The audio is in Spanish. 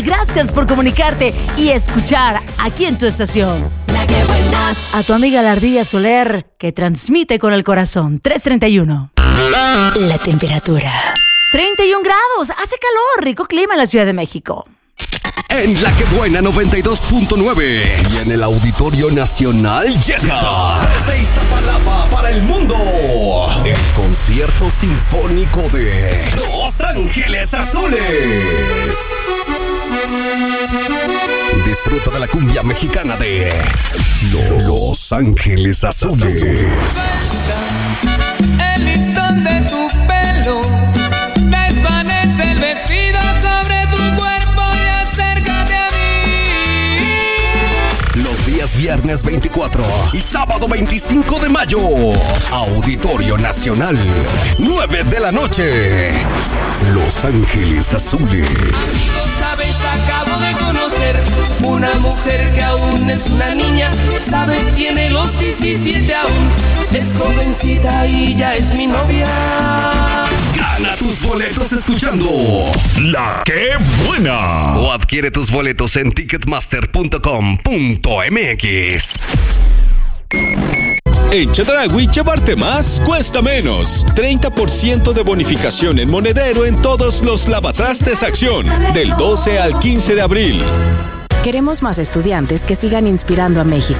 Gracias por comunicarte y escuchar aquí en tu estación. La que buena. A tu amiga la Ardilla Soler, que transmite con el corazón. 331. La temperatura. 31 grados. Hace calor. Rico clima en la Ciudad de México. En La Que Buena 92.9 y en el Auditorio Nacional llega desde Iztapalapa para el mundo el concierto sinfónico de Los Ángeles Azules. Disfruta de la cumbia mexicana de Los Ángeles Azules. El listón de tu pelo desvanece el vestido sobre tu cuerpo y acércate a mí. Los días viernes 24 y sábado 25 de mayo. Auditorio Nacional, 9 de la noche. Los Ángeles Azules. Amigo, sabes, acabo de conocer una mujer que aún es una niña. Sabes, tiene los 17 aún. Es jovencita y ya es mi novia. Gana tus boletos escuchando La Que Buena. o adquiere tus boletos en ticketmaster.com.mx. En Chedraui llevarte más cuesta menos. 30% de bonificación en monedero en todos los lavatrastes Acción. Del 12 al 15 de abril. Queremos más estudiantes que sigan inspirando a México.